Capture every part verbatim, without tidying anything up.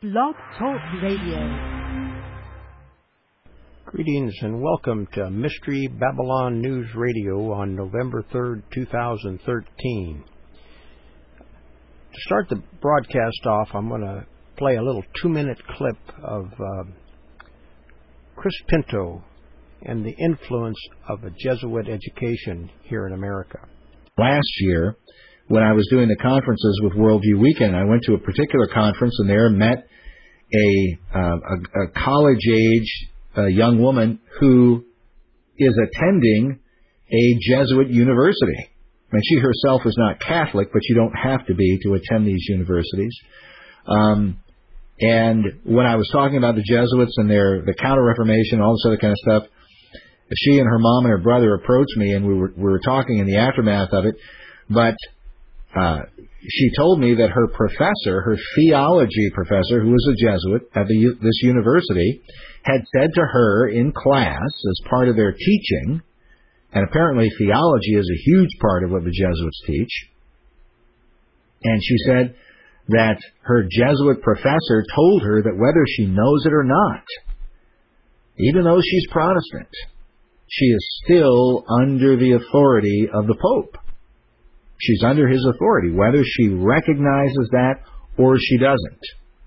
Blog Talk Radio. Greetings and welcome to Mystery Babylon News Radio on November third, two thousand thirteen. To start the broadcast off, I'm going to play a little two-minute clip of uh, Chris Pinto and the influence of a Jesuit education here in America. Last year, when I was doing the conferences with Worldview Weekend, I went to a particular conference and there met a, uh, a, a college-age uh, young woman who is attending a Jesuit university. I mean, she herself is not Catholic, but you don't have to be to attend these universities. Um, and when I was talking about the Jesuits and their the Counter-Reformation, all this other kind of stuff, she and her mom and her brother approached me, and we were we were talking in the aftermath of it. But uh, she told me that her professor, her theology professor, who was a Jesuit at the, this university, had said to her in class as part of their teaching, and apparently theology is a huge part of what the Jesuits teach, and she said that her Jesuit professor told her that whether she knows it or not, even though she's Protestant, she is still under the authority of the Pope. She's under his authority, whether she recognizes that or she doesn't.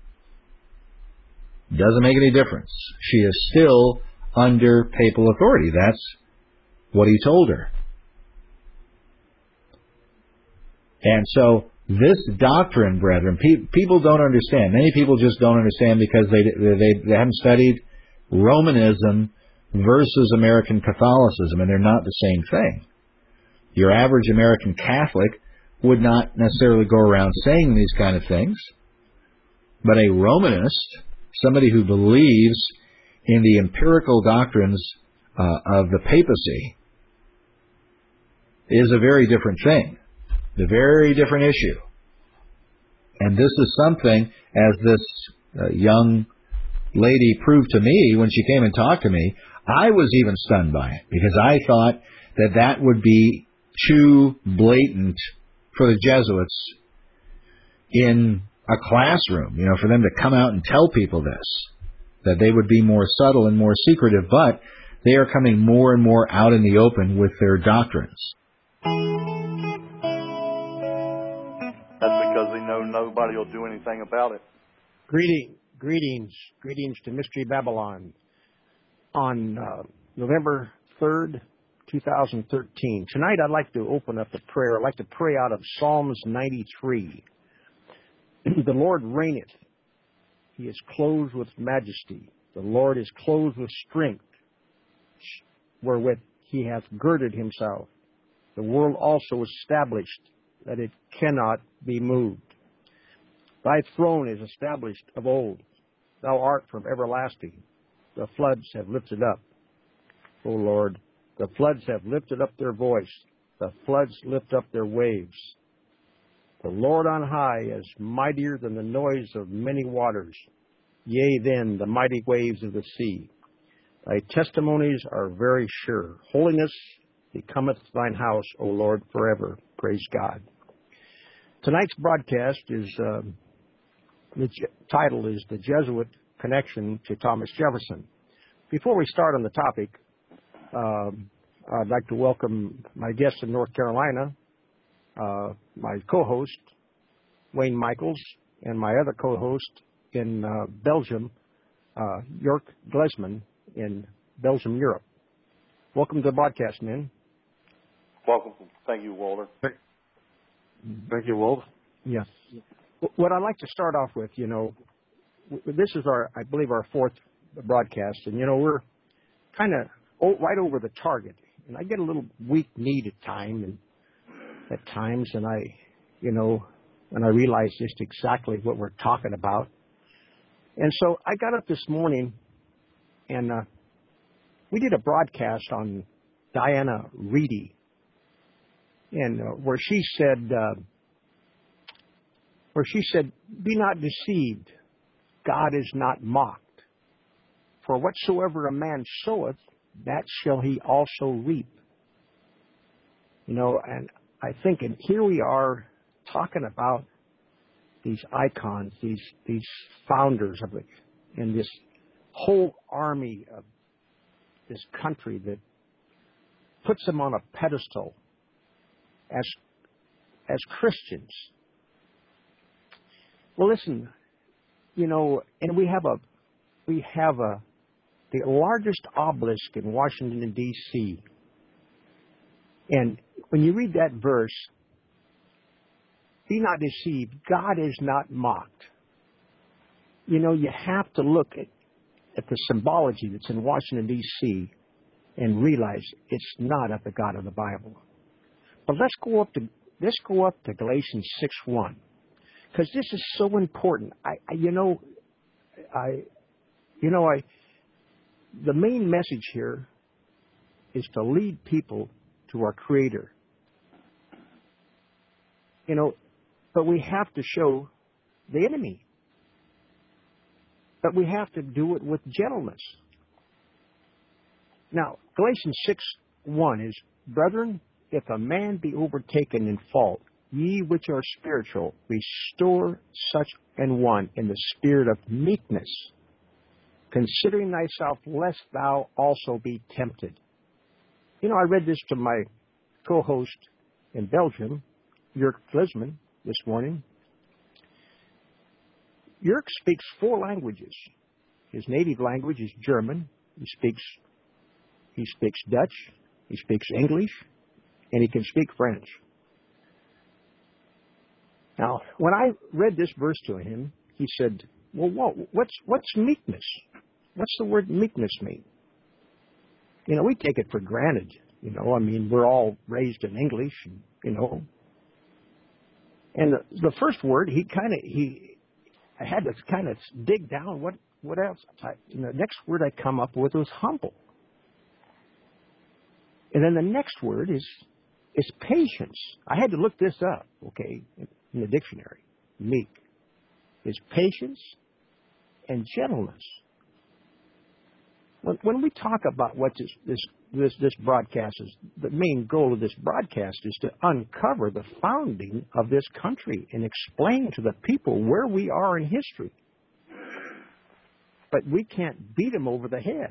Doesn't make any difference. She is still under papal authority. That's what he told her. And so this doctrine, brethren, pe- people don't understand. Many people just don't understand because they, they, they haven't studied Romanism versus American Catholicism, and they're not the same thing. Your average American Catholic would not necessarily go around saying these kind of things, but a Romanist, somebody who believes in the empirical doctrines uh, of the papacy, is a very different thing, a very different issue. And this is something, as this uh, young lady proved to me when she came and talked to me, I was even stunned by it, because I thought that that would be too blatant for the Jesuits in a classroom, you know, for them to come out and tell people this, that they would be more subtle and more secretive, but they are coming more and more out in the open with their doctrines. That's because they know nobody will do anything about it. Greeting, greetings, greetings to Mystery Babylon on uh, November third, two thousand thirteen. Tonight I'd like to open up the prayer. I'd like to pray out of Psalms ninety-three. The Lord reigneth. He is clothed with majesty. The Lord is clothed with strength, wherewith he hath girded himself. The world also is established, that it cannot be moved. Thy throne is established of old. Thou art from everlasting. The floods have lifted up, O Lord. The floods have lifted up their voice. The floods lift up their waves. The Lord on high is mightier than the noise of many waters. Yea, then, the mighty waves of the sea. Thy testimonies are very sure. Holiness becometh thine house, O Lord, forever. Praise God. Tonight's broadcast is, uh, the title is The Jesuit Connection to Thomas Jefferson. Before we start on the topic, Um, I'd like to welcome my guest in North Carolina, uh, my co-host, Wayne Michaels, and my other co-host in uh, Belgium, uh, Jörg Glesman in Belgium, Europe. Welcome to the broadcast, men. Welcome. Thank you, Walter. Thank you, Wolf. Yes. What I'd like to start off with, you know, this is our, I believe, our fourth broadcast, and, you know, we're kind of right over the target, and I get a little weak-kneed at time, and at times, and I, you know, and I realize just exactly what we're talking about. And so I got up this morning, and uh, we did a broadcast on Diana Reedy, and uh, where she said, uh, where she said, "Be not deceived; God is not mocked. For whatsoever a man soweth, that shall he also reap." You know, and I think, and here we are talking about these icons, these these founders of it, and this whole army of this country that puts them on a pedestal as as Christians. Well, listen, you know, and we have a we have a the largest obelisk in Washington D C And when you read that verse, be not deceived, God is not mocked. You know, you have to look at, at the symbology that's in Washington D C and realize it's not of the God of the Bible. But let's go up to let's go up to Galatians six one, because this is so important. I, I you know, I, you know, I. The main message here is to lead people to our Creator. You know, but we have to show the enemy. But we have to do it with gentleness. Now, Galatians six one is, Brethren, if a man be overtaken in fault, ye which are spiritual, restore such an one in the spirit of meekness, considering thyself, lest thou also be tempted. You know, I read this to my co-host in Belgium, Jörg Flisman, this morning. Jörg speaks four languages. His native language is German. He speaks, he speaks Dutch. He speaks English. And he can speak French. Now, when I read this verse to him, he said, well, what, what's, what's meekness? What's the word meekness mean? You know, we take it for granted. You know, I mean, we're all raised in English, and, you know. And the, the first word, he kind of, he, I had to kind of dig down. What, what else? I, you know, the next word I come up with was humble. And then the next word is, is patience. I had to look this up, okay, in the dictionary. Meek is patience and gentleness. When, when we talk about what this, this this this broadcast is, the main goal of this broadcast is to uncover the founding of this country and explain to the people where we are in history. But we can't beat them over the head.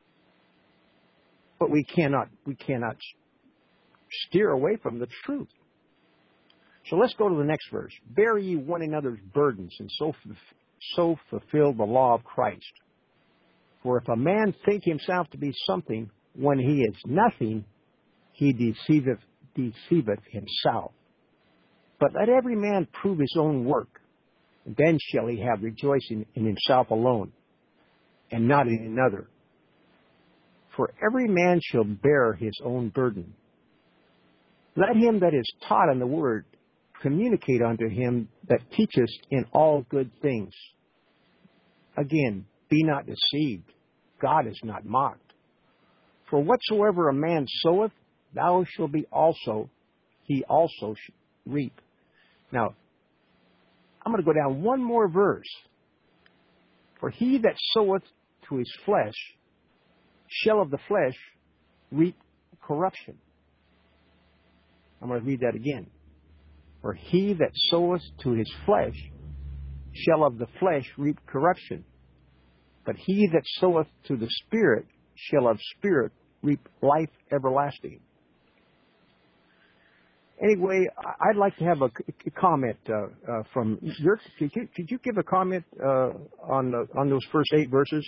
But we cannot we cannot steer away from the truth. So let's go to the next verse. Bear ye one another's burdens, and so so fulfill the law of Christ. For if a man think himself to be something when he is nothing, he deceiveth, deceiveth himself. But let every man prove his own work, and then shall he have rejoicing in himself alone, and not in another. For every man shall bear his own burden. Let him that is taught in the word communicate unto him that teacheth in all good things. Again, be not deceived. God is not mocked. For whatsoever a man soweth, thou shalt be also, he also shall reap. Now, I'm going to go down one more verse. For he that soweth to his flesh shall of the flesh reap corruption. I'm going to read that again. For he that soweth to his flesh shall of the flesh reap corruption. But he that soweth to the Spirit shall of Spirit reap life everlasting. Anyway, I'd like to have a comment uh, uh, from your. Could you, could you give a comment uh, on the, on those first eight verses?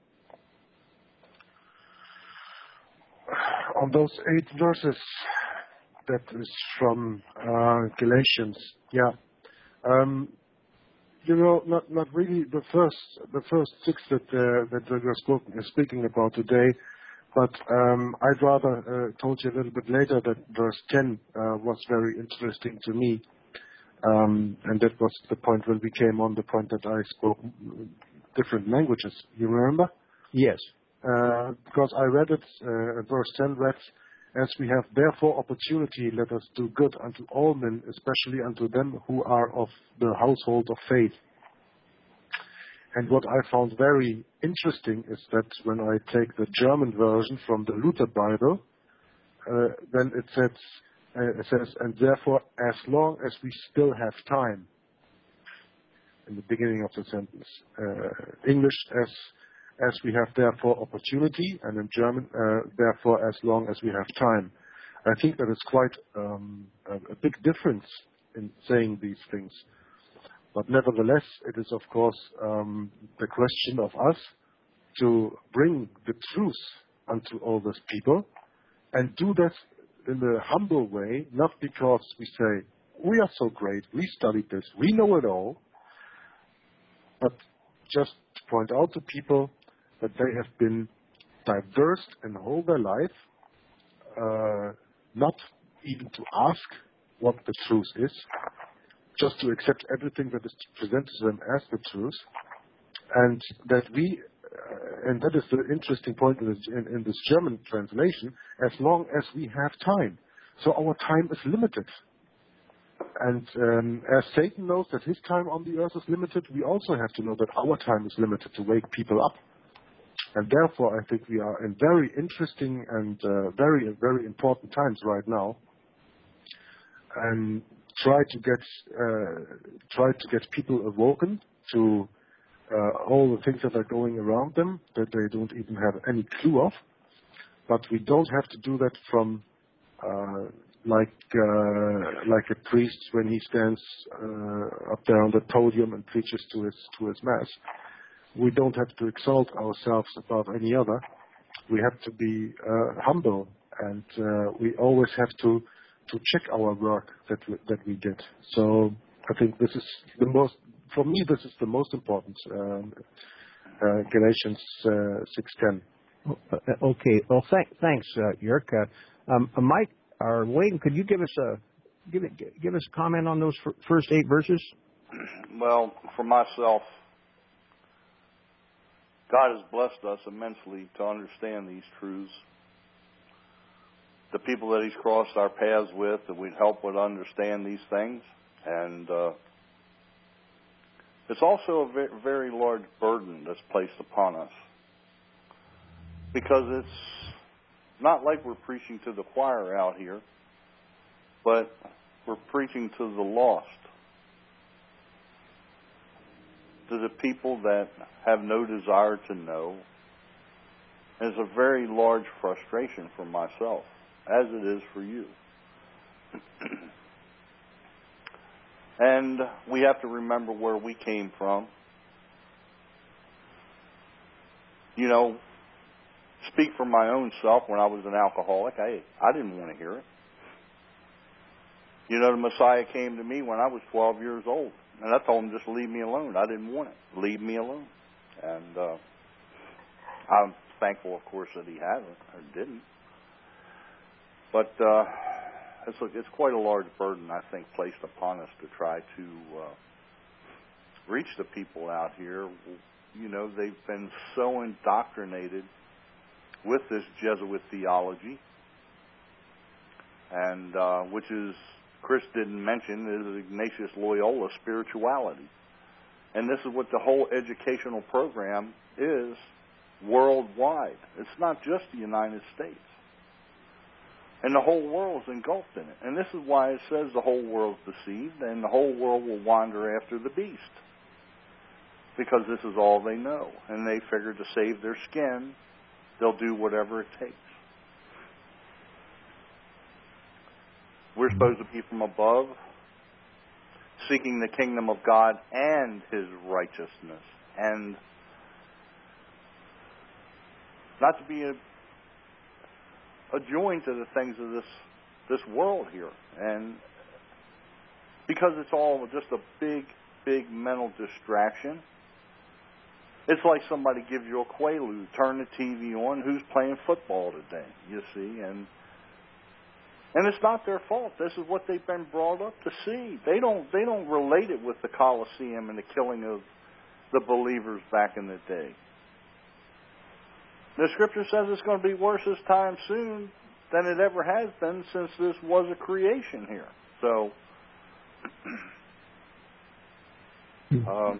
On those eight verses, that is from uh, Galatians. Yeah. Um, You know, not not really the first the first six that uh, that we are spoken, uh, speaking about today, but um, I'd rather uh, told you a little bit later that verse ten uh, was very interesting to me, um, and that was the point when we came on the point that I spoke different languages. You remember? Yes. Uh, because I read it, uh, verse ten read, as we have therefore opportunity, let us do good unto all men, especially unto them who are of the household of faith. And what I found very interesting is that when I take the German version from the Luther Bible, uh, then it says, uh, it says, and therefore as long as we still have time. in the beginning of the sentence. Uh, English as as we have therefore opportunity, and in German uh, therefore as long as we have time. I think that is quite um, a, a big difference in saying these things. But nevertheless, it is of course um, the question of us to bring the truth unto all these people, and do that in a humble way, not because we say, we are so great, we studied this, we know it all, but just to point out to people that they have been diverse in all their life, uh, not even to ask what the truth is, just to accept everything that is presented to them as the truth, and that we, uh, and that is the interesting point in this, in, in this German translation, as long as we have time. So our time is limited. And um, as Satan knows that his time on the earth is limited, we also have to know that our time is limited to wake people up. And therefore, I think we are in very interesting and uh, very, very important times right now. And try to get uh, try to get people awoken to uh, all the things that are going around them that they don't even have any clue of. But we don't have to do that from uh, like uh, like a priest when he stands uh, up there on the podium and preaches to his to his mass. We don't have to exalt ourselves above any other. We have to be uh, humble, and uh, we always have to to check our work that we, that we did. So I think this is the most, for me, this is the most important. Um, uh, Galatians uh, six ten. Okay. Well, th- thanks, uh, Jörg. Uh, um, uh, Mike or Wayne, could you give us a give it, give us a comment on those f- first eight verses? Well, for myself, God has blessed us immensely to understand these truths. The people that He's crossed our paths with, that we'd help would understand these things. And uh, it's also a very, very large burden that's placed upon us. Because it's not like we're preaching to the choir out here, but we're preaching to the lost. To the people that have no desire to know. And it's a very large frustration for myself, as it is for you. And we have to remember where we came from. You know, speak for my own self. When I was an alcoholic, I, I didn't want to hear it. You know, the Messiah came to me when I was twelve years old. And I told him, just leave me alone. I didn't want it. Leave me alone. And uh, I'm thankful, of course, that he hasn't or didn't. But uh, it's, a, it's quite a large burden, I think, placed upon us to try to uh, reach the people out here. You know, they've been so indoctrinated with this Jesuit theology, and uh, which is, Chris didn't mention, is Ignatius Loyola spirituality. And this is what the whole educational program is worldwide. It's not just the United States. And the whole world is engulfed in it. And this is why it says the whole world's deceived and the whole world will wander after the beast. Because this is all they know. And they figure to save their skin, they'll do whatever it takes. We're supposed to be from above, seeking the kingdom of God and His righteousness. And not to be a, adjoined to the things of this this world here. And because it's all just a big, big mental distraction. It's like somebody gives you a quaalude, turn the T V on, who's playing football today, you see, and And it's not their fault. This is what they've been brought up to see. They don't they don't relate it with the Colosseum and the killing of the believers back in the day. The Scripture says it's going to be worse this time soon than it ever has been since this was a creation here. So, um,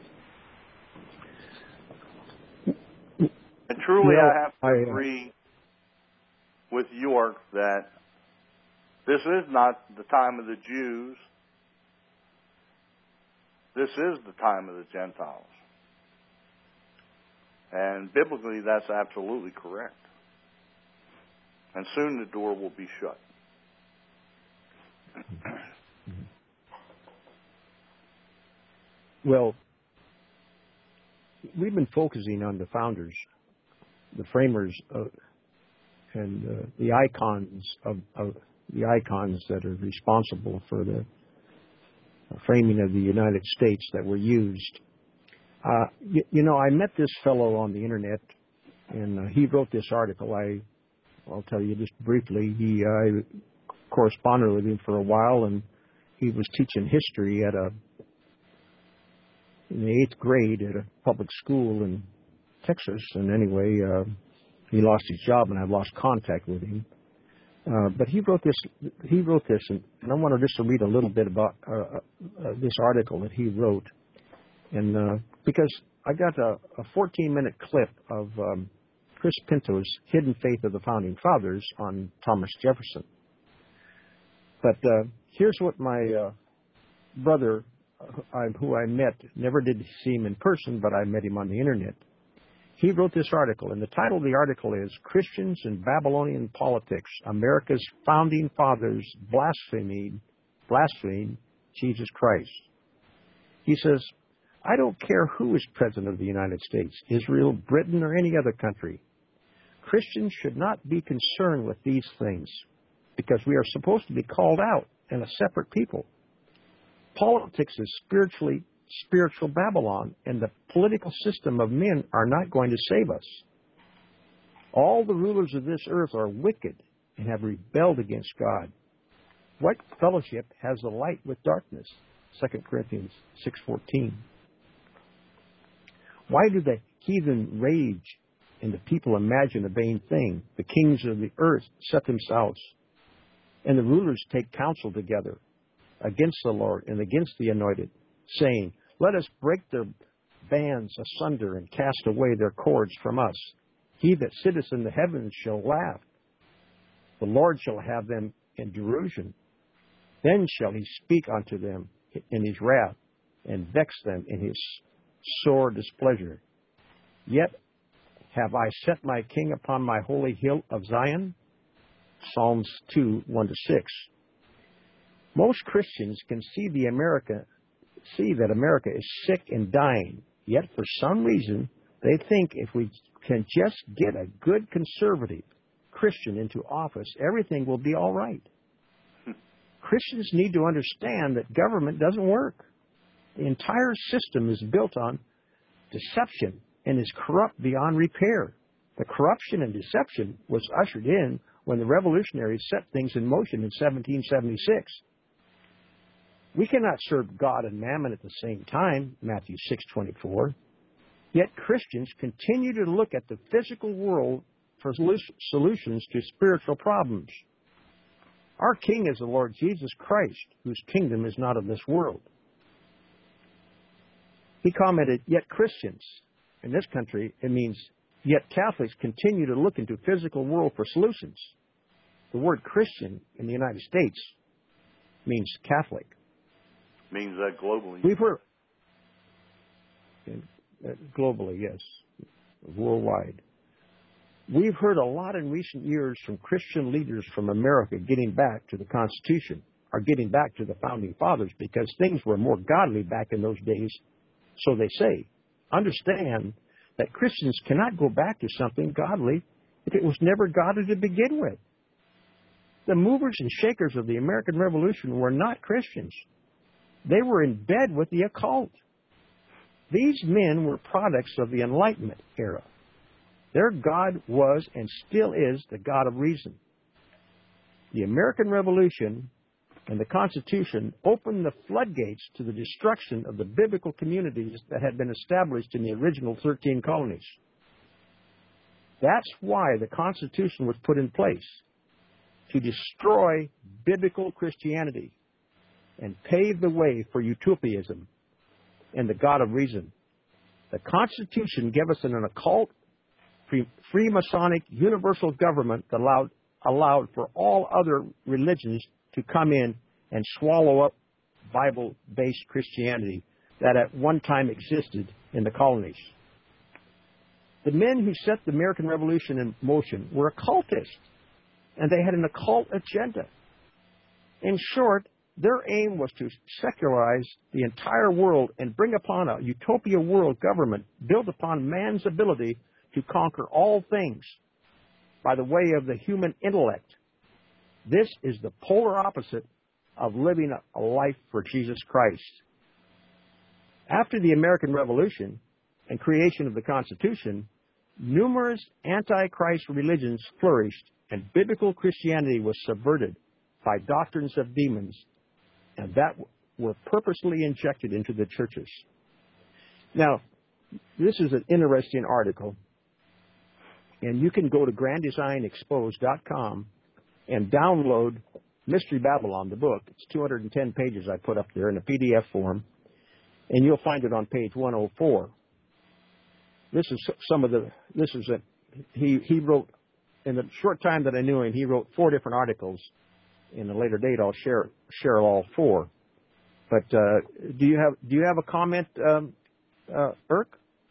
and truly well, I have to I, uh, agree with York that this is not the time of the Jews. This is the time of the Gentiles. And biblically, that's absolutely correct. And soon the door will be shut. Well, we've been focusing on the founders, the framers, of, and uh, the icons of, of the icons that are responsible for the framing of the United States that were used. Uh, you, you know, I met this fellow on the internet, and uh, he wrote this article. I, I'll tell you just briefly. He, I corresponded with him for a while, and he was teaching history at a in the eighth grade at a public school in Texas. And anyway, uh, he lost his job, and I've lost contact with him. Uh, but he wrote this. He wrote this, and, and I wanted just to read a little bit about uh, uh, this article that he wrote, and uh, because I got a, a fourteen-minute clip of um, Chris Pinto's "Hidden Faith of the Founding Fathers" on Thomas Jefferson. But uh, here's what my uh, brother, uh, I, who I met, never did see him in person, but I met him on the internet. He wrote this article, and the title of the article is "Christians in Babylonian Politics, America's Founding Fathers Blasphemed, Blaspheme Jesus Christ." He says, "I don't care who is president of the United States, Israel, Britain, or any other country. Christians should not be concerned with these things because we are supposed to be called out and a separate people. Politics is spiritually spiritual Babylon, and the political system of men are not going to save us. All the rulers of this earth are wicked and have rebelled against God. What fellowship has the light with darkness?" Second Corinthians six fourteen. "Why do the heathen rage and the people imagine a vain thing? The kings of the earth set themselves, and the rulers take counsel together against the Lord and against the anointed, saying, 'Let us break their bands asunder and cast away their cords from us. He that sitteth in the heavens shall laugh. The Lord shall have them in derision. Then shall he speak unto them in his wrath and vex them in his sore displeasure. Yet have I set my king upon my holy hill of Zion?'" Psalms two, one to six. Most Christians can see the America see that America is sick and dying, yet for some reason they think if we can just get a good conservative Christian into office, everything will be all right. Christians need to understand that government doesn't work. The entire system is built on deception and is corrupt beyond repair. The corruption and deception was ushered in when the revolutionaries set things in motion in seventeen seventy-six. We cannot serve God and mammon at the same time, Matthew six twenty-four. Yet Christians continue to look at the physical world for solutions to spiritual problems. Our King is the Lord Jesus Christ, whose kingdom is not of this world. He commented, "Yet Christians," in this country, it means, yet Catholics continue to look into physical world for solutions. The word Christian in the United States means Catholic. Means that globally. We've heard, uh, globally, yes, worldwide. We've heard a lot in recent years from Christian leaders from America getting back to the Constitution, or getting back to the Founding Fathers, because things were more godly back in those days, so they say. Understand that Christians cannot go back to something godly if it was never godly to begin with. The movers and shakers of the American Revolution were not Christians. They were in bed with the occult. These men were products of the Enlightenment era. Their God was and still is the God of reason. The American Revolution and the Constitution opened the floodgates to the destruction of the biblical communities that had been established in the original thirteen colonies. That's why the Constitution was put in place, to destroy biblical Christianity and pave the way for utopianism and the God of reason. The Constitution gave us an occult, Freemasonic, universal government that allowed, allowed for all other religions to come in and swallow up Bible-based Christianity. that at one time existed in the colonies. The men who set the American Revolution in motion were occultists, and they had an occult agenda. In short, their aim was to secularize the entire world and bring upon a utopia world government built upon man's ability to conquer all things by the way of the human intellect. This is the polar opposite of living a life for Jesus Christ. After the American Revolution and creation of the Constitution, numerous anti-Christ religions flourished, and biblical Christianity was subverted by doctrines of demons, and that were purposely injected into the churches. Now, this is an interesting article, and you can go to grand design exposed dot com and download Mystery Babylon, the book. It's two hundred ten pages I put up there in a P D F form, and you'll find it on page one oh four. This is some of the, this is a, he, he wrote, in the short time that I knew him, he wrote four different articles. In a later date, I'll share, share all four. But uh, do you have, do you have a comment, um, uh, Irk?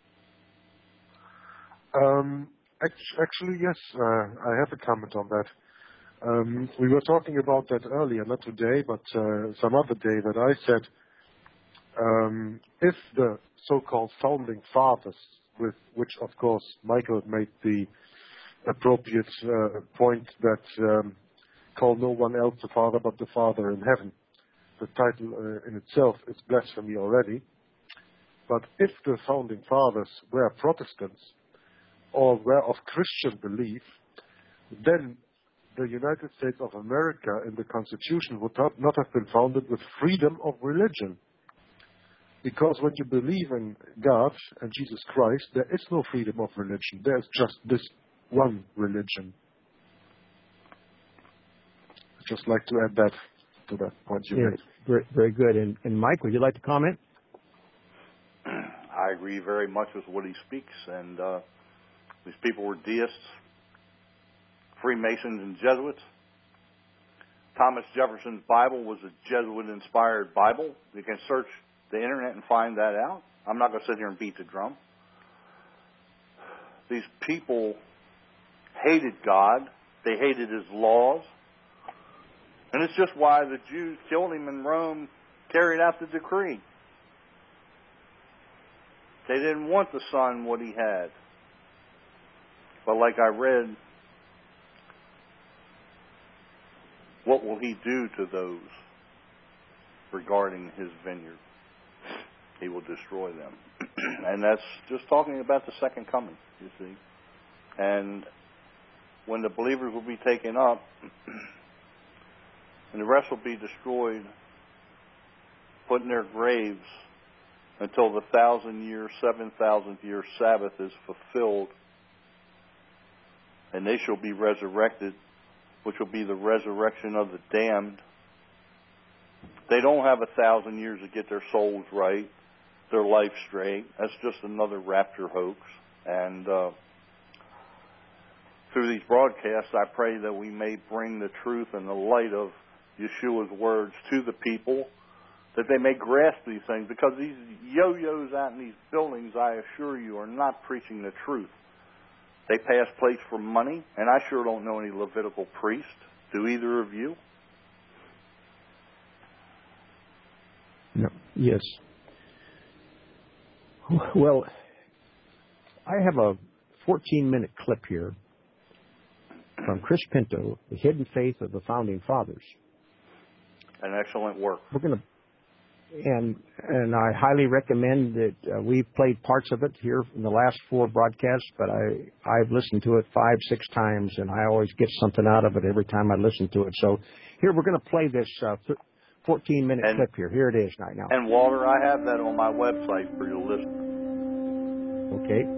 Um, actually, yes, uh, I have a comment on that. Um, we were talking about that earlier, not today, but uh, some other day, that I said, um, if the so-called founding fathers, with which, of course, Michael made the appropriate uh, point that um, call no one else the Father but the Father in heaven. The title uh, in itself is blasphemy already. But if the founding fathers were Protestants or were of Christian belief, then the United States of America in the Constitution would not have been founded with freedom of religion. Because when you believe in God and Jesus Christ, there is no freedom of religion. There's just this one religion. I'd just like to add that to that point you yeah, made. Very, very good. And, and Mike, would you like to comment? I agree very much with what he speaks. And uh, these people were deists, Freemasons, and Jesuits. Thomas Jefferson's Bible was a Jesuit-inspired Bible. You can search the internet and find that out. I'm not going to sit here and beat the drum. These people hated God. They hated His laws. And it's just why the Jews killed Him in Rome, carried out the decree. They didn't want the Son what He had. But like I read, what will He do to those regarding His vineyard? He will destroy them. And that's just talking about the second coming, you see. And when the believers will be taken up, and the rest will be destroyed, put in their graves until the thousand year, seven thousandth year Sabbath is fulfilled, and they shall be resurrected, which will be the resurrection of the damned. They don't have a thousand years to get their souls right, their life straight. That's just another rapture hoax. And uh, through these broadcasts, I pray that we may bring the truth and the light of Yeshua's words to the people, that they may grasp these things, because these yo-yos out in these buildings, I assure you, are not preaching the truth. They pass plates for money, and I sure don't know any Levitical priest. Do either of you? No. Yes. Well, I have a fourteen-minute clip here from Chris Pinto, The Hidden Faith of the Founding Fathers. An excellent work. We're going to, and and I highly recommend that uh, we've played parts of it here in the last four broadcasts, but I I've listened to it five, six times, and I always get something out of it every time I listen to it. So here we're going to play this uh, fourteen-minute clip here. Here it is right now. And Walter, I have that on my website for your listeners. Okay.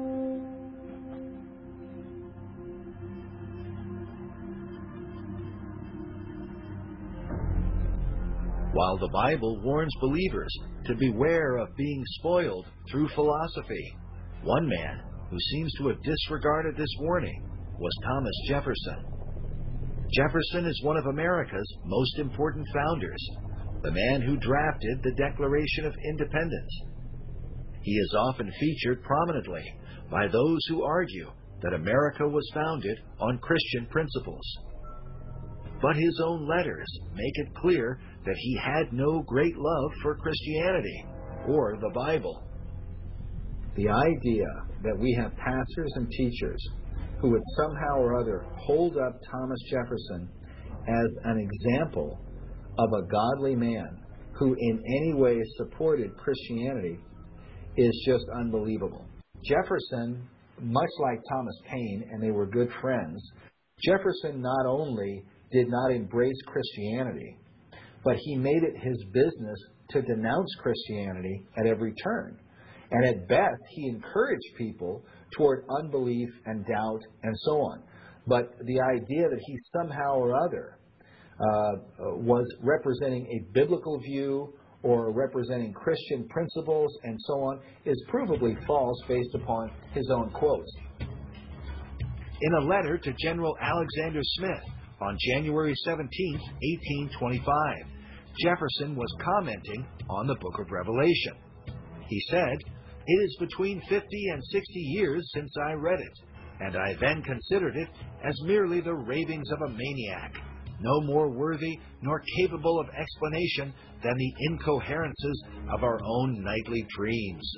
While the Bible warns believers to beware of being spoiled through philosophy, one man who seems to have disregarded this warning was Thomas Jefferson. Jefferson is one of America's most important founders. the man who drafted the Declaration of Independence. He is often featured prominently by those who argue that America was founded on Christian principles. But his own letters make it clear that he had no great love for Christianity or the Bible. The idea that we have pastors and teachers who would somehow or other hold up Thomas Jefferson as an example of a godly man who in any way supported Christianity is just unbelievable. Jefferson, much like Thomas Paine, and they were good friends, Jefferson not only did not embrace Christianity, but he made it his business to denounce Christianity at every turn. And at best, he encouraged people toward unbelief and doubt and so on. But the idea that he somehow or other uh, was representing a biblical view or representing Christian principles and so on is provably false based upon his own quotes. In a letter to General Alexander Smith on January seventeenth, eighteen twenty-five, Jefferson was commenting on the book of Revelation. He said, "It is between fifty and sixty years since I read it, and I then considered it as merely the ravings of a maniac, no more worthy nor capable of explanation than the incoherences of our own nightly dreams."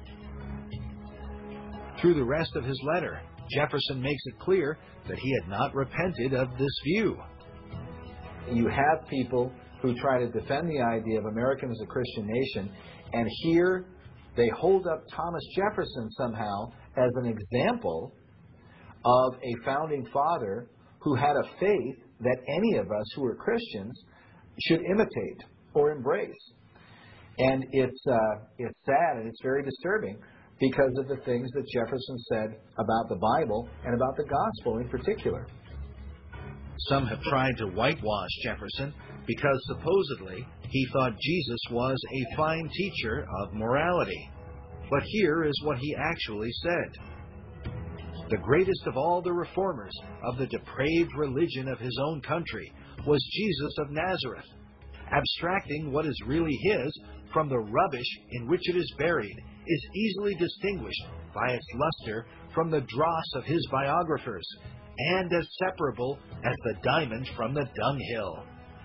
Through the rest of his letter, Jefferson makes it clear that he had not repented of this view. You have people who try to defend the idea of America as a Christian nation, and here they hold up Thomas Jefferson somehow as an example of a founding father who had a faith that any of us who are Christians should imitate or embrace. And it's uh, it's sad and it's very disturbing because of the things that Jefferson said about the Bible and about the gospel in particular. Some have tried to whitewash Jefferson because supposedly he thought Jesus was a fine teacher of morality. But here is what he actually said. The greatest of all the reformers of the depraved religion of his own country was Jesus of Nazareth. Abstracting what is really his from the rubbish in which it is buried is easily distinguished by its luster from the dross of his biographers, and as separable as the diamond from the dunghill.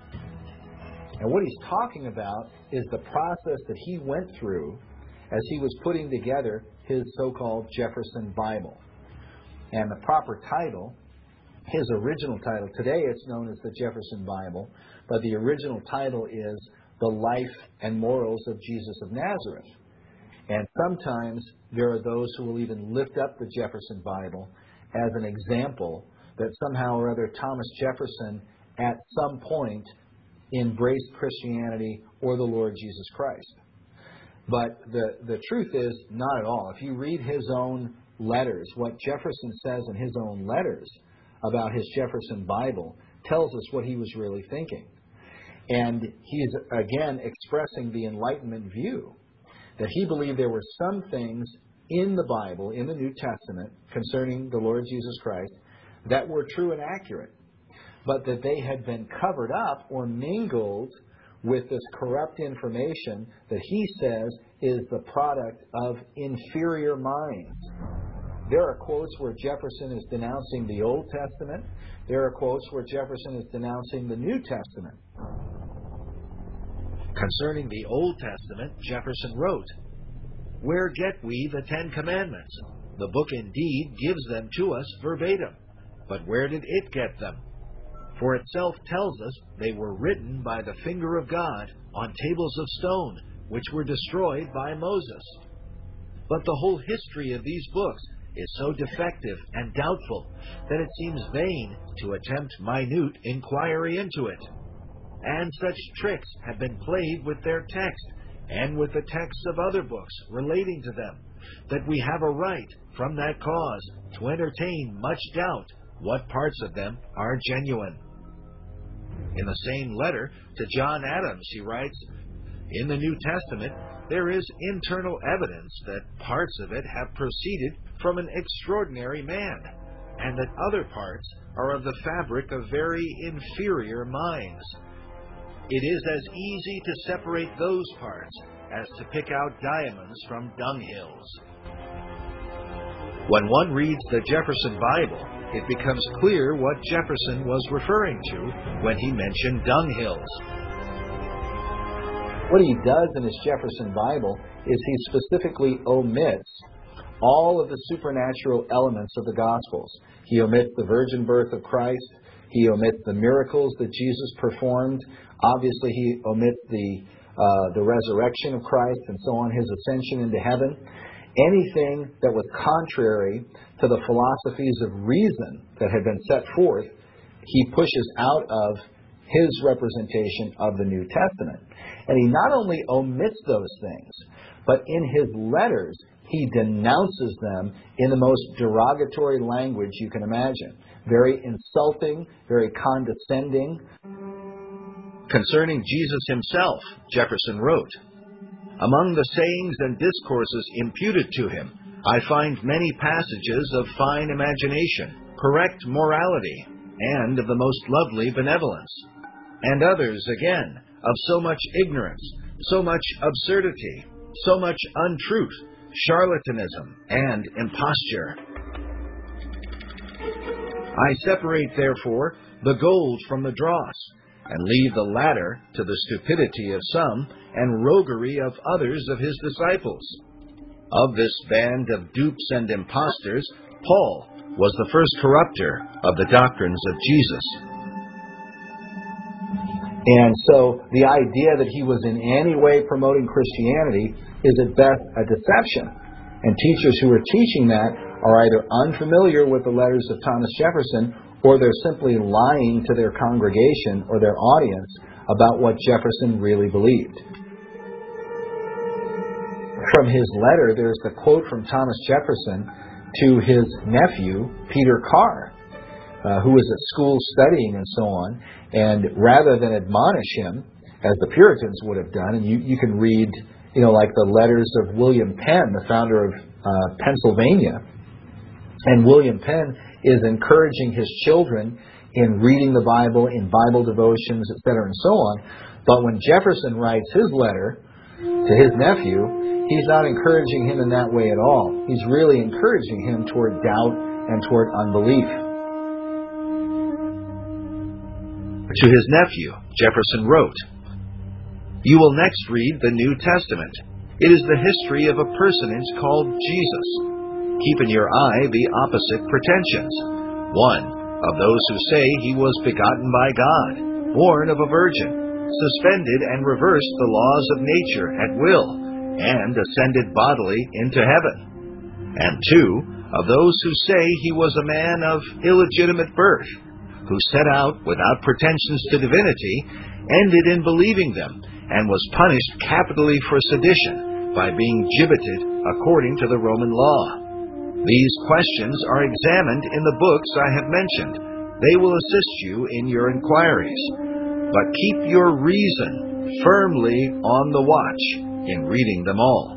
And what he's talking about is the process that he went through as he was putting together his so-called Jefferson Bible. And the proper title, his original title, today it's known as the Jefferson Bible, but the original title is The Life and Morals of Jesus of Nazareth. And sometimes there are those who will even lift up the Jefferson Bible as an example that somehow or other Thomas Jefferson at some point embraced Christianity or the Lord Jesus Christ. But the, the truth is, not at all. If you read his own letters, what Jefferson says in his own letters about his Jefferson Bible tells us what he was really thinking. And he's, again, expressing the Enlightenment view that he believed there were some things in the Bible, in the New Testament, concerning the Lord Jesus Christ, that were true and accurate, but that they had been covered up or mingled with this corrupt information that he says is the product of inferior minds. There are quotes where Jefferson is denouncing the Old Testament. There are quotes where Jefferson is denouncing the New Testament. Concerning the Old Testament, Jefferson wrote, "Where get we the Ten Commandments? The book indeed gives them to us verbatim, but where did it get them? For itself tells us they were written by the finger of God on tables of stone, which were destroyed by Moses. But the whole history of these books is so defective and doubtful that it seems vain to attempt minute inquiry into it. And such tricks have been played with their text and with the texts of other books relating to them, that we have a right, from that cause, to entertain much doubt what parts of them are genuine." In the same letter to John Adams, he writes, "In the New Testament, there is internal evidence that parts of it have proceeded from an extraordinary man, and that other parts are of the fabric of very inferior minds. it is as easy to separate those parts as to pick out diamonds from dunghills. When one reads the Jefferson Bible, it becomes clear what Jefferson was referring to when he mentioned dunghills. What he does in his Jefferson Bible is he specifically omits all of the supernatural elements of the Gospels. He omits the virgin birth of Christ. He omits the miracles that Jesus performed. Obviously, he omits the uh, the resurrection of Christ and so on, his ascension into heaven. Anything that was contrary to the philosophies of reason that had been set forth, he pushes out of his representation of the New Testament. And he not only omits those things, but in his letters, he denounces them in the most derogatory language you can imagine. Very insulting, very condescending. Concerning Jesus himself, Jefferson wrote, "Among the sayings and discourses imputed to him, I find many passages of fine imagination, correct morality, and of the most lovely benevolence, and others, again, of so much ignorance, so much absurdity, so much untruth, charlatanism, and imposture. I separate, therefore, the gold from the dross, and leave the latter to the stupidity of some and roguery of others of his disciples. Of this band of dupes and impostors, Paul was the first corrupter of the doctrines of Jesus." And so the idea that he was in any way promoting Christianity is at best a deception. And teachers who are teaching that are either unfamiliar with the letters of Thomas Jefferson, or they're simply lying to their congregation or their audience about what Jefferson really believed. From his letter, there's the quote from Thomas Jefferson to his nephew, Peter Carr, uh, who was at school studying and so on. And rather than admonish him, as the Puritans would have done, and you, you can read, you know, like the letters of William Penn, the founder of uh, Pennsylvania. And William Penn is encouraging his children in reading the Bible, in Bible devotions, et cetera, and so on. But when Jefferson writes his letter to his nephew, he's not encouraging him in that way at all. He's really encouraging him toward doubt and toward unbelief. To his nephew, Jefferson wrote, "You will next read the New Testament. It is the history of a personage called Jesus. Keep in your eye the opposite pretensions. One, of those who say he was begotten by God, born of a virgin, suspended and reversed the laws of nature at will, and ascended bodily into heaven. And two, of those who say he was a man of illegitimate birth, who set out without pretensions to divinity, ended in believing them, and was punished capitally for sedition by being gibbeted according to the Roman law. These questions are examined in the books I have mentioned. They will assist you in your inquiries. But keep your reason firmly on the watch in reading them all."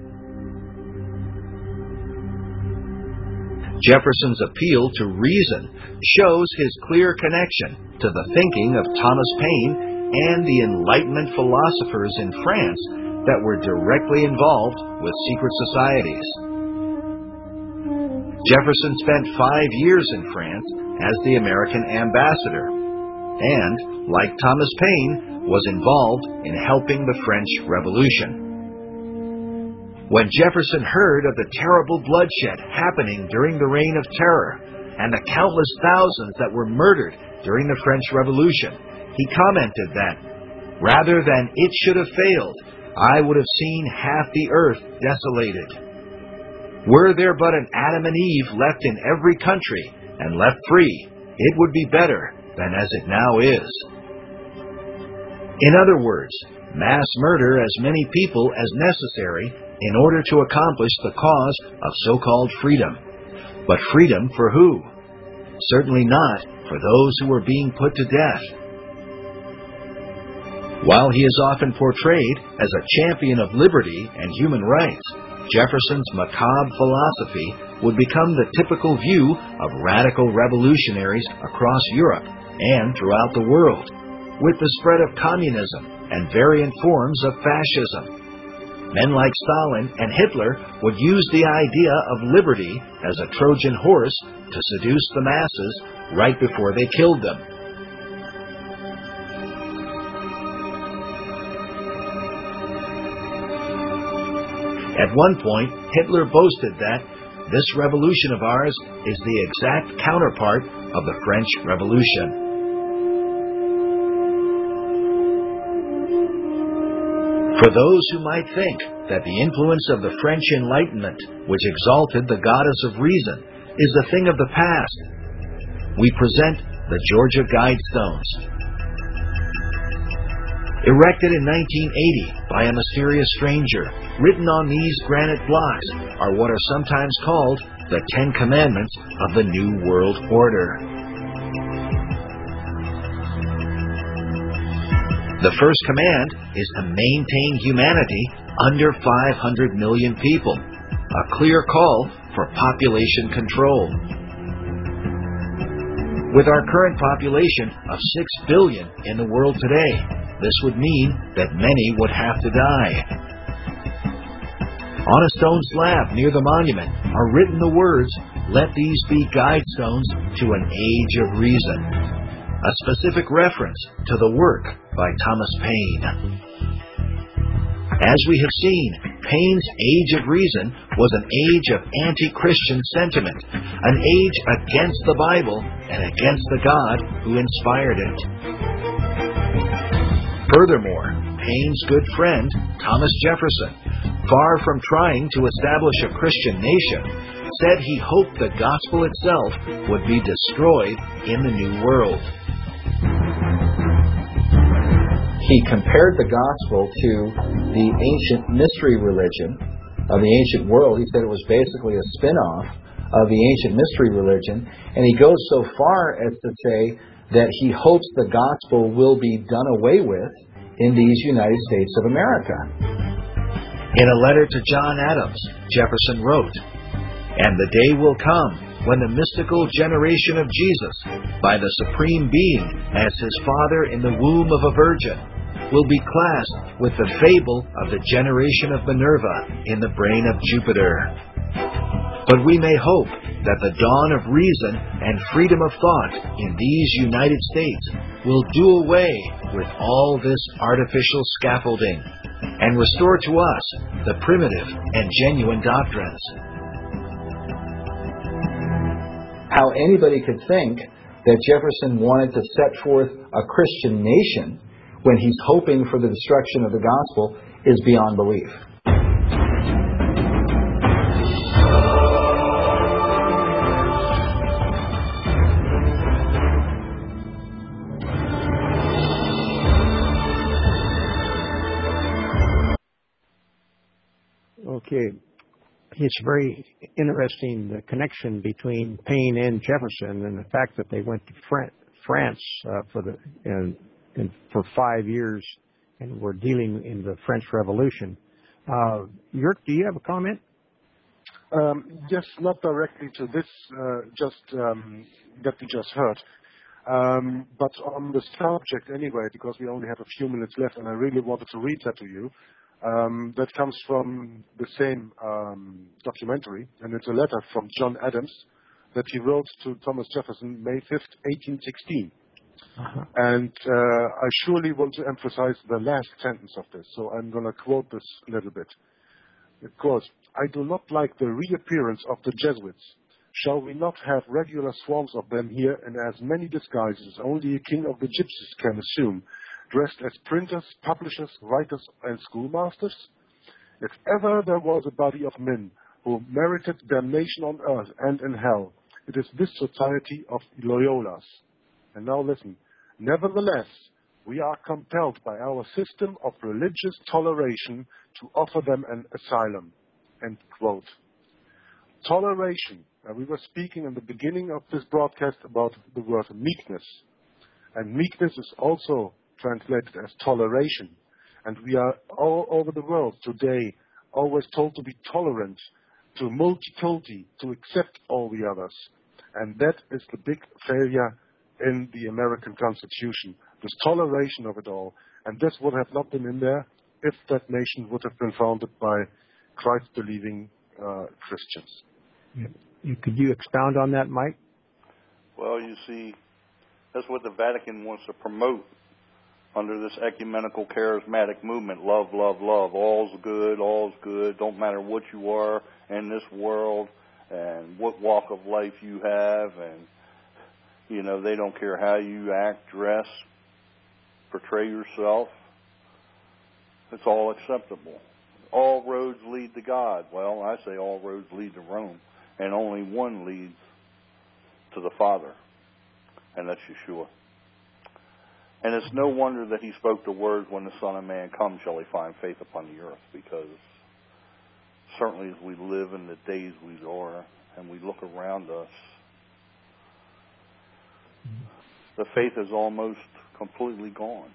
Jefferson's appeal to reason shows his clear connection to the thinking of Thomas Paine and the Enlightenment philosophers in France that were directly involved with secret societies. Jefferson spent five years in France as the American ambassador, and, like Thomas Paine, was involved in helping the French Revolution. When Jefferson heard of the terrible bloodshed happening during the Reign of Terror and the countless thousands that were murdered during the French Revolution, he commented that, "Rather than it should have failed, I would have seen half the earth desolated. Were there but an Adam and Eve left in every country and left free, it would be better than as it now is." In other words, mass murder as many people as necessary in order to accomplish the cause of so-called freedom. But freedom for who? Certainly not for those who were being put to death. While he is often portrayed as a champion of liberty and human rights, Jefferson's macabre philosophy would become the typical view of radical revolutionaries across Europe and throughout the world. with the spread of communism and variant forms of fascism. Men like Stalin and Hitler would use the idea of liberty as a Trojan horse to seduce the masses right before they killed them. At one point, Hitler boasted that this revolution of ours is the exact counterpart of the French Revolution. For those who might think that the influence of the French Enlightenment, which exalted the goddess of reason, is a thing of the past, we present the Georgia Guidestones. Erected in nineteen eighty by a mysterious stranger, written on these granite blocks are what are sometimes called the Ten Commandments of the New World Order. The first command is to maintain humanity under five hundred million people, a clear call for population control. With our current population of six billion in the world today, this would mean that many would have to die. On a stone slab near the monument are written the words, "Let these be guidestones to an age of reason," a specific reference to the work by Thomas Paine. As we have seen, Paine's Age of Reason was an age of anti-Christian sentiment, an age against the Bible and against the God who inspired it. Furthermore, Paine's good friend, Thomas Jefferson, far from trying to establish a Christian nation, said he hoped the gospel itself would be destroyed in the New World. He compared the gospel to the ancient mystery religion of the ancient world. He said it was basically a spin-off of the ancient mystery religion. And he goes so far as to say that he hopes the gospel will be done away with in these United States of America. In a letter to John Adams, Jefferson wrote, "And the day will come when the mystical generation of Jesus, by the Supreme Being as his Father in the womb of a virgin, will be classed with the fable of the generation of Minerva in the brain of Jupiter. But we may hope that the dawn of reason and freedom of thought in these United States will do away with all this artificial scaffolding and restore to us the primitive and genuine doctrines." How anybody could think that Jefferson wanted to set forth a Christian nation when he's hoping for the destruction of the gospel is beyond belief. Okay. It's very interesting, the connection between Paine and Jefferson, and the fact that they went to Fran- France uh, for the and, and for five years and were dealing in the French Revolution. Uh, Jörg, do you have a comment? Um, yes, not directly to this, uh, just um, that we just heard, um, but on the subject anyway, because we only have a few minutes left, and I really wanted to read that to you. Um, that comes from the same um, documentary, and it's a letter from John Adams that he wrote to Thomas Jefferson May fifth, eighteen sixteen. Uh-huh. And uh, I surely want to emphasize the last sentence of this, so I'm going to quote this a little bit. It quotes, "I do not like the reappearance of the Jesuits. Shall we not have regular swarms of them here in as many disguises as only a king of the gypsies can assume, dressed as printers, publishers, writers, and schoolmasters? If ever there was a body of men who merited damnation on earth and in hell, it is this society of Loyolas." And now listen. "Nevertheless, we are compelled by our system of religious toleration to offer them an asylum." End quote. Toleration. Uh, we were speaking in the beginning of this broadcast about the word meekness. And meekness is also translated as toleration. And we are all over the world today always told to be tolerant, to multiculti, to accept all the others. And that is the big failure in the American Constitution. this toleration of it all. And this would have not been in there if that nation would have been founded by Christ-believing uh, Christians. Yeah. You, could you expound on that, Mike? Well, you see, that's what the Vatican wants to promote under this ecumenical charismatic movement. Love, love, love. All's good, all's good. Don't matter what you are in this world and what walk of life you have. And, you know, they don't care how you act, dress, portray yourself. It's all acceptable. All roads lead to God. Well, I say all roads lead to Rome. And only one leads to the Father. And that's Yeshua. And it's no wonder that he spoke the words, when the Son of Man comes, shall he find faith upon the earth. Because certainly as we live in the days we are, and we look around us, the faith is almost completely gone.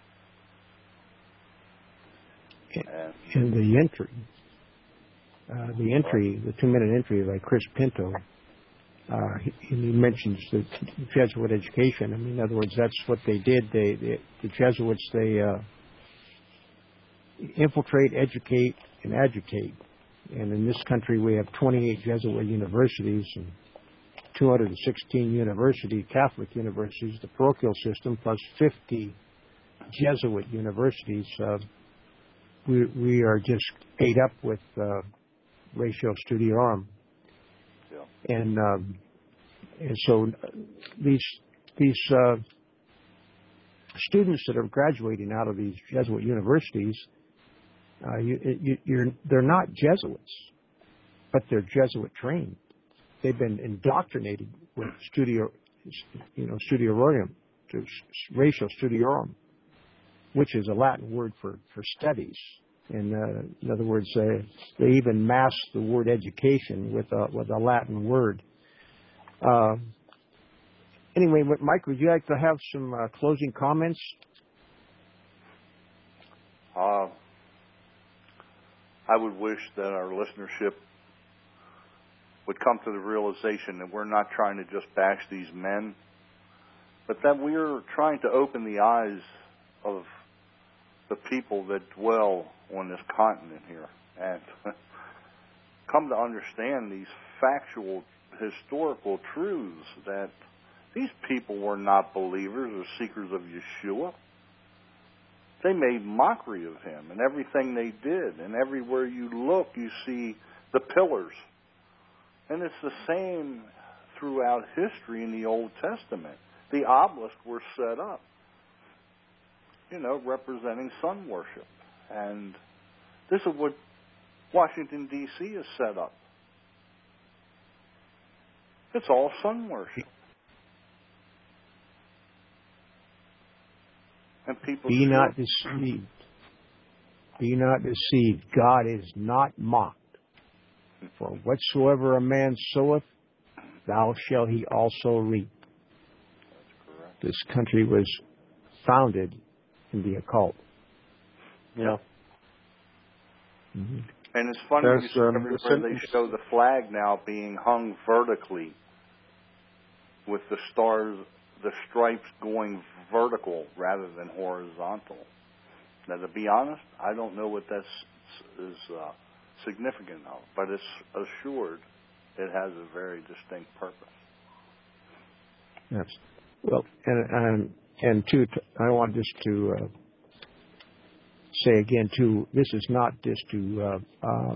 And, and the entry, uh, the entry, the two-minute entry by Chris Pinto, uh, he, he mentions the Jesuit education. I mean, in other words, that's what they did. They, they the Jesuits, they uh, infiltrate, educate, and agitate. And in this country, we have twenty-eight Jesuit universities and two hundred sixteen university Catholic universities, the parochial system, plus fifty Jesuit universities. Uh, we we are just ate up with uh, Ratio Studiorum, yeah. and um, and so these these uh, students that are graduating out of these Jesuit universities, uh, you, you, you're they're not Jesuits, but they're Jesuit trained. They've been indoctrinated with studio, you know, studiorum, to Ratio Studiorum, which is a Latin word for, for studies. And uh, in other words, uh, they even mask the word education with a with a Latin word. Uh, anyway, Mike, would you like to have some uh, closing comments? Uh, I would wish that our listenership would come to the realization that we're not trying to just bash these men, but that we're trying to open the eyes of the people that dwell on this continent here and come to understand these factual, historical truths that these people were not believers or seekers of Yeshua. They made mockery of him and everything they did, and everywhere you look you see the pillars. And it's the same throughout history in the Old Testament. The obelisks were set up, you know, representing sun worship. And this is what Washington, D C is set up. It's all sun worship. And people Be not deceived. Be not deceived. God is not mocked. For whatsoever a man soweth, thou shalt he also reap. This country was founded in the occult. Yeah. Mm-hmm. And it's funny, There's, you see um, everywhere they show the flag now being hung vertically with the stars, the stripes going vertical rather than horizontal. Now, to be honest, I don't know what that is uh, significant of, but it's assured it has a very distinct purpose. Yes. Well, and and, and two, I want just to uh, say again, too, this is not just to uh, uh,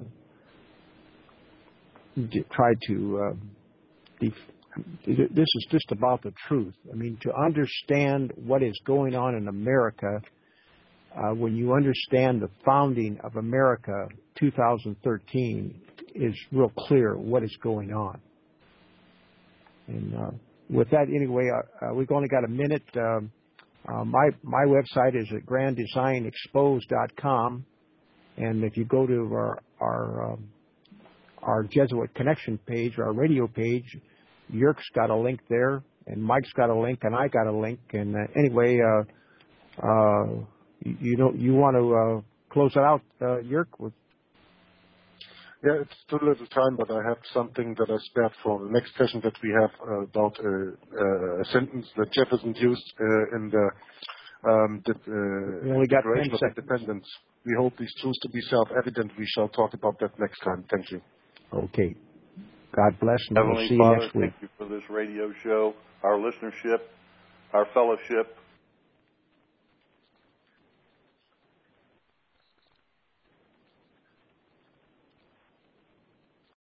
d- try to. Uh, def- this is just about the truth. I mean, to understand what is going on in America. Uh, when you understand the founding of America, two thousand thirteen, is real clear what is going on. And uh, with that, anyway, uh, uh, we've only got a minute. Um, uh, my my website is at grand design expose dot com, and if you go to our our um, our Jesuit Connection page, our radio page, Yerk's got a link there, and Mike's got a link, and I got a link. And uh, anyway. Uh, uh, You don't. You want to uh, close it out, uh, Yerk? With... Yeah, it's too little time, but I have something that I spared for the next session that we have uh, about uh, uh, a sentence that Jefferson used uh, in the, um, the uh, We only got ten Declaration of seconds. Independence. We hold these truths to be self-evident. We shall talk about that next time. Thank you. Okay. God bless, and we'll Heavenly see you Father, next week. thank you for this radio show, our listenership, our fellowship.